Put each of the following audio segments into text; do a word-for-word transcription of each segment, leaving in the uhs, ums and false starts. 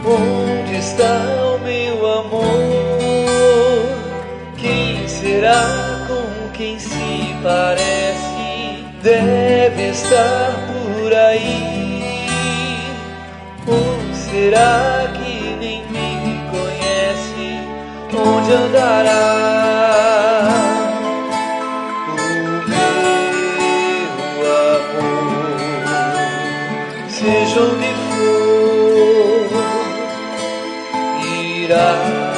Onde está o meu amor? Quem será com quem se parece? Deve estar por aí. Ou será que nem me conhece? Onde andará o meu amor? Seja onde for, irá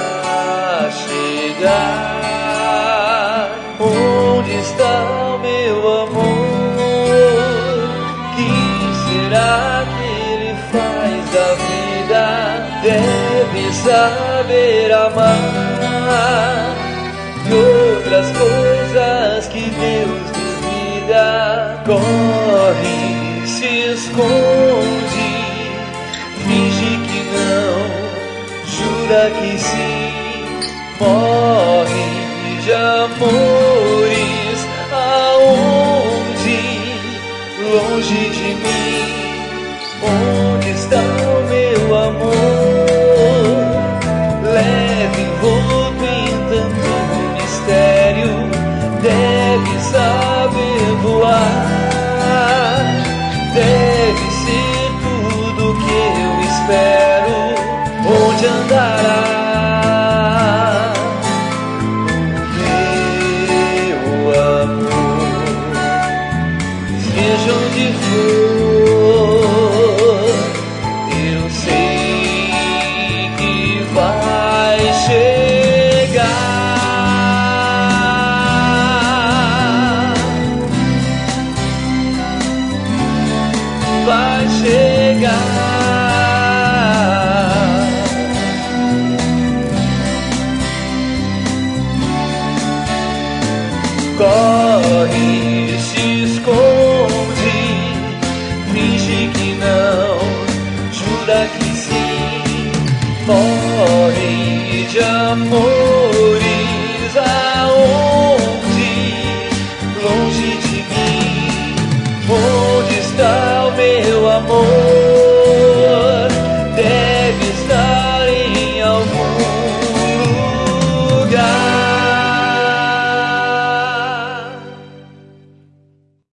chegar. Onde está o meu amor? Que será que ele faz da vida? Deve saber amar e outras coisas que Deus duvida. Corre, se esconde, finge que não, jura que sim, morre de amores. Aonde? Longe de mim. Onde está o meu amor? Leve envolto em tanto mistério, deve saber voar, deve ser tudo que eu espero. Onde andará o meu amor? Seja onde for, eu sei que vai chegar, vai chegar.